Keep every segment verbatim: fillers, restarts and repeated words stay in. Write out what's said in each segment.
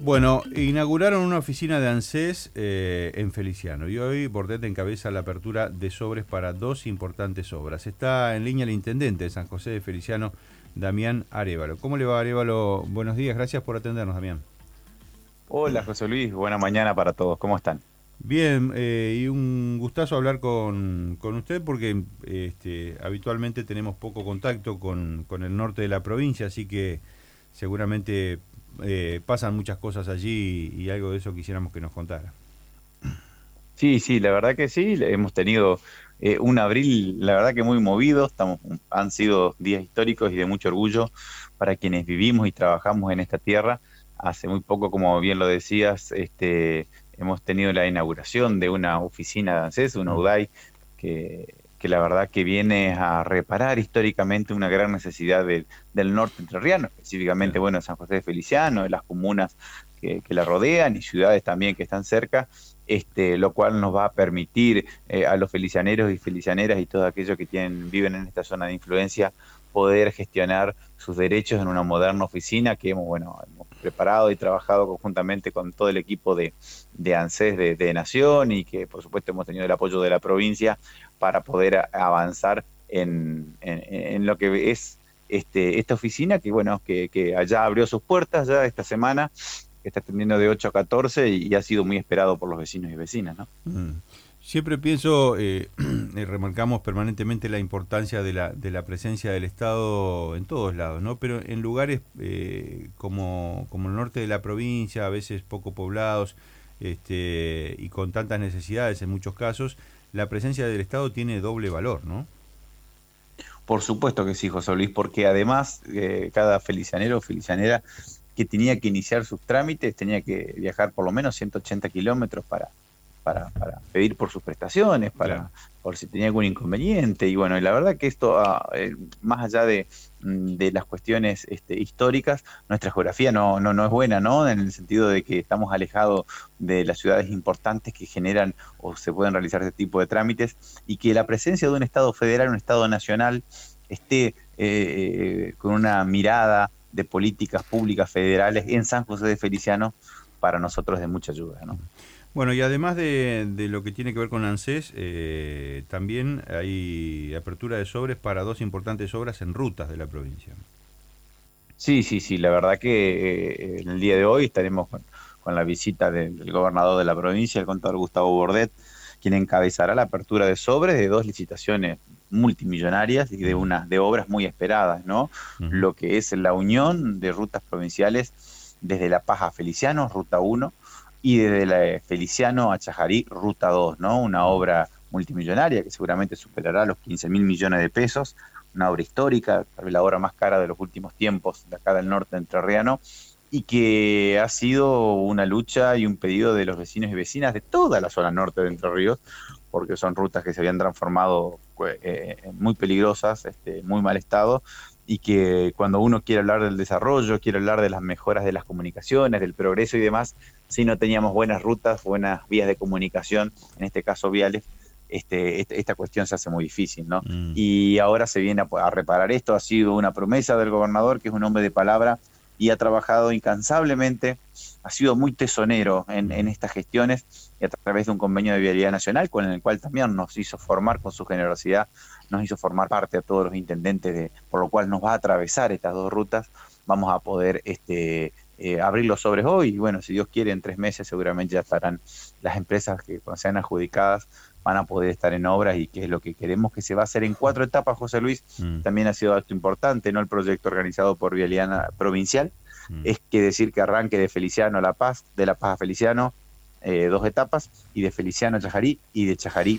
Bueno, inauguraron una oficina de ANSES eh, en Feliciano y hoy Bordet encabeza la apertura de sobres para dos importantes obras. Está en línea el intendente de San José de Feliciano, Damián Arévalo. ¿Cómo le va, Arévalo? Buenos días, gracias por atendernos, Damián. Hola José Luis, buena mañana para todos, ¿cómo están? Bien, eh, y un gustazo hablar con, con usted porque este, habitualmente tenemos poco contacto con, con el norte de la provincia, así que seguramente eh, pasan muchas cosas allí y, y algo de eso quisiéramos que nos contara. Sí, sí, la verdad que sí, hemos tenido eh, un abril, la verdad que muy movido, estamos, han sido días históricos y de mucho orgullo para quienes vivimos y trabajamos en esta tierra. Hace muy poco, como bien lo decías, este, hemos tenido la inauguración de una oficina de ANSES, una Mm, U D A I, que, que la verdad que viene a reparar históricamente una gran necesidad del del norte entrerriano, específicamente, claro. bueno, San José de Feliciano, de las comunas que, que la rodean y ciudades también que están cerca, este, lo cual nos va a permitir eh, a los felicianeros y felicianeras y todos aquellos que tienen, viven en esta zona de influencia poder gestionar sus derechos en una moderna oficina que hemos, bueno, hemos preparado y trabajado conjuntamente con todo el equipo de, de ANSES de, de Nación y que por supuesto hemos tenido el apoyo de la provincia para poder a, avanzar en, en, en, lo que es este, esta oficina que, bueno, que, que allá abrió sus puertas ya esta semana, que está atendiendo de ocho a catorce y, y ha sido muy esperado por los vecinos y vecinas, ¿no? Mm. Siempre pienso, eh, y remarcamos permanentemente la importancia de la, de la presencia del Estado en todos lados, ¿no? Pero en lugares eh, como, como el norte de la provincia, a veces poco poblados, este, y con tantas necesidades en muchos casos, la presencia del Estado tiene doble valor, ¿no? Por supuesto que sí, José Luis, porque además eh, cada felicianero o felicianera que tenía que iniciar sus trámites tenía que viajar por lo menos ciento ochenta kilómetros para, para, para pedir por sus prestaciones, Claro. para por si tenía algún inconveniente. Y bueno, y la verdad que esto, ah, eh, más allá de, mm, de las cuestiones este, históricas, nuestra geografía no, no, no es buena, ¿no? En el sentido de que estamos alejados de las ciudades importantes que generan o se pueden realizar este tipo de trámites y que la presencia de un Estado federal, un Estado nacional, esté eh, con una mirada de políticas públicas federales en San José de Feliciano, para nosotros es de mucha ayuda, ¿no? Bueno, y además de, de lo que tiene que ver con ANSES, eh, también hay apertura de sobres para dos importantes obras en rutas de la provincia. Sí, sí, sí, la verdad que eh, en el día de hoy estaremos con, con la visita del, del gobernador de la provincia, el contador Gustavo Bordet, quien encabezará la apertura de sobres de dos licitaciones multimillonarias y de Mm, unas de obras muy esperadas, ¿no? ujú. Lo que es la unión de rutas provinciales desde La Paz a Feliciano, ruta uno, y desde la Feliciano a Chajarí, ruta dos, ¿no? Una Mm. obra multimillonaria que seguramente superará los quince mil millones de pesos, una obra histórica, tal vez la obra más cara de los últimos tiempos de acá del norte entrerriano, y que ha sido una lucha y un pedido de los vecinos y vecinas de toda la zona norte de Entre Ríos, porque son rutas que se habían transformado eh, muy peligrosas, este, muy mal estado, y que cuando uno quiere hablar del desarrollo, quiere hablar de las mejoras de las comunicaciones, del progreso y demás, si no teníamos buenas rutas, buenas vías de comunicación, en este caso viales, este, este, esta cuestión se hace muy difícil, ¿no? Mm. Y ahora se viene a, a reparar esto, ha sido una promesa del gobernador, que es un hombre de palabra y ha trabajado incansablemente, ha sido muy tesonero en, en Ujú. estas gestiones y a través de un convenio de vialidad nacional con el cual también nos hizo formar con su generosidad, nos hizo formar parte a todos los intendentes, de, por lo cual nos va a atravesar estas dos rutas, vamos a poder este, eh, abrir los sobres hoy y bueno, si Dios quiere en tres meses seguramente ya estarán las empresas que cuando sean adjudicadas van a poder estar en obras y que es lo que queremos que se va a hacer en cuatro etapas, José Luis. Mm. También ha sido acto importante, ¿no? El proyecto organizado por Vialidad Provincial, Mm. es que decir que arranque de Feliciano a La Paz, de La Paz a Feliciano, eh, dos etapas, y de Feliciano a Chajarí, y de Chajarí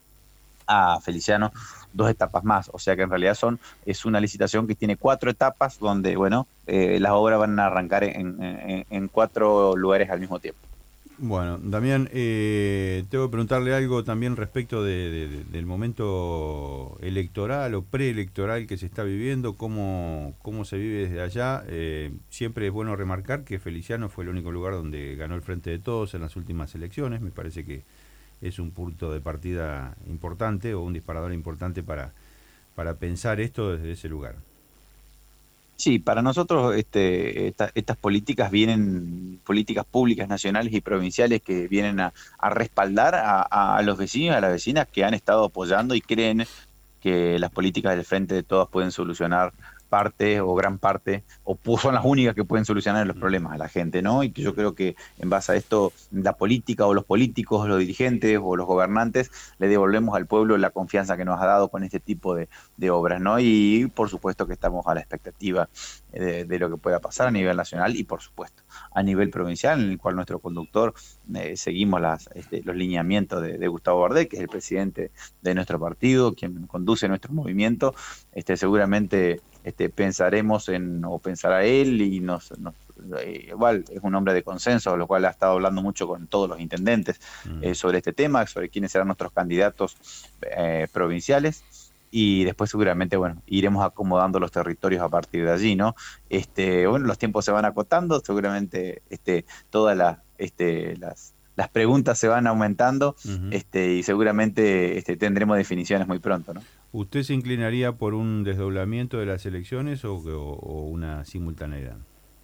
a Feliciano, dos etapas más. O sea que en realidad son, es una licitación que tiene cuatro etapas donde, bueno, eh, las obras van a arrancar en, en, en cuatro lugares al mismo tiempo. Bueno, Damián, eh, tengo que preguntarle algo también respecto de, de- de- del momento electoral o preelectoral que se está viviendo, cómo, cómo se vive desde allá. Eh, siempre es bueno remarcar que Feliciano fue el único lugar donde ganó el Frente de Todos en las últimas elecciones. Me parece que es un punto de partida importante o un disparador importante para, para pensar esto desde ese lugar. Sí, para nosotros este, esta- estas políticas vienen, políticas públicas nacionales y provinciales que vienen a, a respaldar a, a- a los vecinos y a las vecinas que han estado apoyando y creen que las políticas del Frente de Todas pueden solucionar parte o gran parte, o pu- son las únicas que pueden solucionar los Mm, problemas a la gente, ¿no? Y que yo creo que en base a esto, la política o los políticos, los dirigentes o los gobernantes, le devolvemos al pueblo la confianza que nos ha dado con este tipo de, de obras, ¿no? Y por supuesto que estamos a la expectativa de, de lo que pueda pasar a nivel nacional y por supuesto a nivel provincial, en el cual nuestro conductor eh, seguimos las, este, los lineamientos de, de Gustavo Bardé, que es el presidente de nuestro partido, quien conduce nuestro movimiento. Este, seguramente este, pensaremos en, o pensará él, y nos, nos eh, igual es un hombre de consenso, lo cual ha estado hablando mucho con todos los intendentes mm. eh, sobre este tema, sobre quiénes serán nuestros candidatos eh, provinciales. Y después seguramente, bueno, iremos acomodando los territorios a partir de allí, ¿no? Este, bueno, los tiempos se van acotando, seguramente este, todas las, este, las, las preguntas se van aumentando, Ujú. este, y seguramente este, tendremos definiciones muy pronto, ¿no? ¿Usted se inclinaría por un desdoblamiento de las elecciones o, o- o una simultaneidad?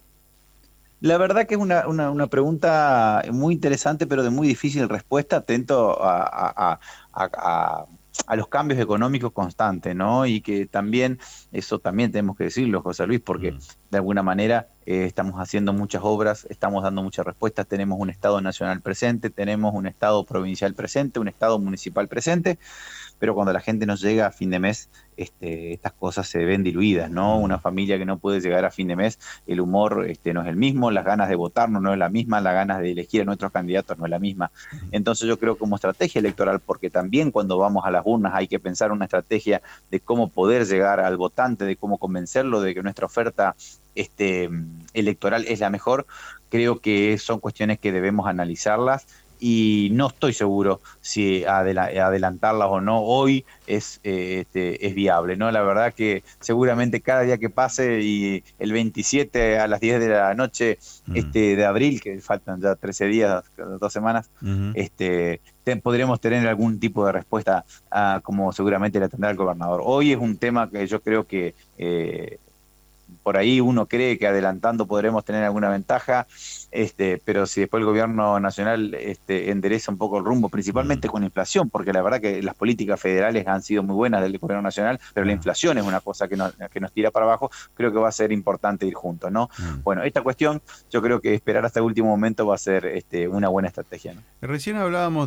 La verdad que es una, una, una pregunta muy interesante, pero de muy difícil respuesta, atento a, a- a- a- a- a los cambios económicos constantes, ¿no? Y que también, eso también tenemos que decirlo, José Luis, porque Mm, de alguna manera eh, estamos haciendo muchas obras, estamos dando muchas respuestas, tenemos un Estado nacional presente, tenemos un Estado provincial presente, un Estado municipal presente, pero cuando la gente no llega a fin de mes, este, estas cosas se ven diluidas, ¿no? Una mm, familia que no puede llegar a fin de mes, el humor este, no es el mismo, las ganas de votar no, no es la misma, las ganas de elegir a nuestros candidatos no es la misma. mm. Entonces yo creo como estrategia electoral, porque también cuando vamos a las urnas hay que pensar una estrategia de cómo poder llegar al votante, de cómo convencerlo de que nuestra oferta este, electoral es la mejor. Creo que son cuestiones que debemos analizarlas y no estoy seguro si adela- adelantarlas o no hoy es, eh, este, es viable, ¿no? La verdad que seguramente cada día que pase y el veintisiete a las diez de la noche Mm, este, de abril, que faltan ya trece días, dos semanas, ujú. este, te- podremos tener algún tipo de respuesta a, como seguramente la tendrá el gobernador. Hoy es un tema que yo creo que eh, por ahí uno cree que adelantando podremos tener alguna ventaja, este, pero si después el gobierno nacional este, endereza un poco el rumbo, Mm, principalmente con la inflación, porque la verdad que las políticas federales han sido muy buenas del gobierno nacional, pero la claro. inflación es una cosa que nos, que nos tira para abajo, creo que va a ser importante ir juntos, ¿no? Mm. Bueno, esta cuestión yo creo que esperar hasta el último momento va a ser este, una buena estrategia, ¿no? Recién hablábamos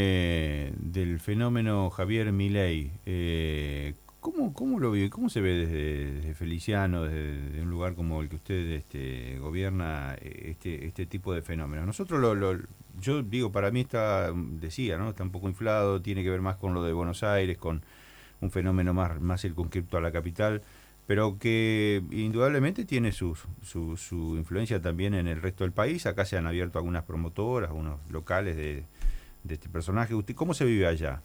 de, del fenómeno Javier Milei. Eh, ¿cómo, ¿Cómo lo vive? ¿Cómo se ve desde, desde Feliciano, desde, desde un lugar como el que usted este, gobierna, eh, este, este tipo de fenómenos? Nosotros, lo, lo- yo digo, para mí está, decía, ¿no? Está un poco inflado, tiene que ver más con lo de Buenos Aires, con un fenómeno más, más circunscripto a la capital, pero que indudablemente tiene su, su, su influencia también en el resto del país. Acá se han abierto algunas promotoras, algunos locales de, de este personaje. ¿Usted cómo se vive allá?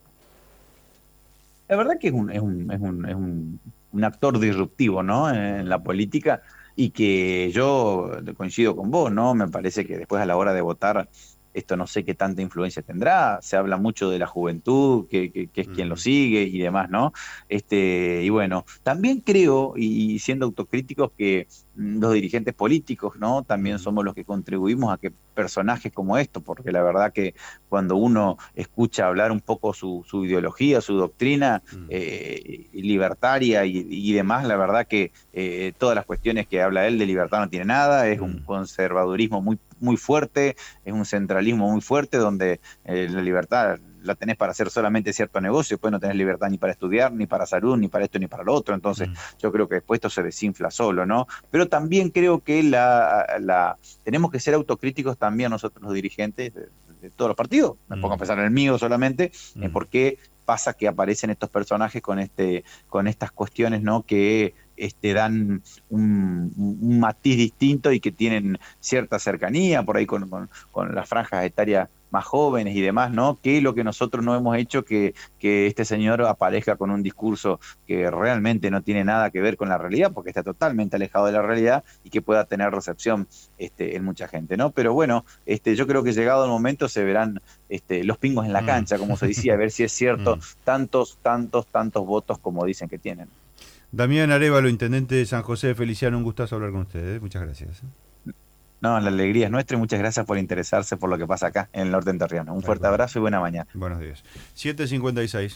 La verdad que es un, es un, es un, es un, un actor disruptivo, ¿no? En la política y que yo coincido con vos, ¿no? Me parece que después a la hora de votar, esto no sé qué tanta influencia tendrá. Se habla mucho de la juventud, que, que, que es quien lo Mm, sigue y demás, ¿no? Este, y bueno, también creo, y siendo autocríticos, que mm, los dirigentes políticos, ¿no? También mm, somos los que contribuimos a que personajes como estos, porque la verdad que cuando uno escucha hablar un poco su, su ideología, su doctrina mm, eh, libertaria y, y demás, la verdad que eh, todas las cuestiones que habla él de libertad no tiene nada, es un mm, conservadurismo muy, muy fuerte, es un centralismo muy fuerte donde eh, la libertad la tenés para hacer solamente cierto negocio, después no tenés libertad ni para estudiar, ni para salud, ni para esto, ni para lo otro, entonces mm, yo creo que después esto se desinfla solo, ¿no? Pero también creo que la, la tenemos que ser autocríticos también nosotros los dirigentes de, de todos los partidos, me pongo a mm, pensar en el mío solamente, en mm, por qué pasa que aparecen estos personajes con este con estas cuestiones, ¿no? Que este, dan un, un matiz distinto y que tienen cierta cercanía por ahí con, con, con las franjas etarias más jóvenes y demás, ¿no? Que lo que nosotros no hemos hecho que, que este señor aparezca con un discurso que realmente no tiene nada que ver con la realidad, porque está totalmente alejado de la realidad y que pueda tener recepción este, en mucha gente, ¿no? Pero bueno, este, yo creo que llegado el momento se verán este, los pingos en la mm. cancha, como se decía, a ver si es cierto Mm. tantos, tantos, tantos votos como dicen que tienen. Damián Arévalo, intendente de San José de Feliciano, un gustazo hablar con ustedes. Muchas gracias. No, la alegría es nuestra y muchas gracias por interesarse por lo que pasa acá en el norte entrerriano. Un fuerte Bueno. abrazo y buena mañana. Buenos días. siete cincuenta y seis.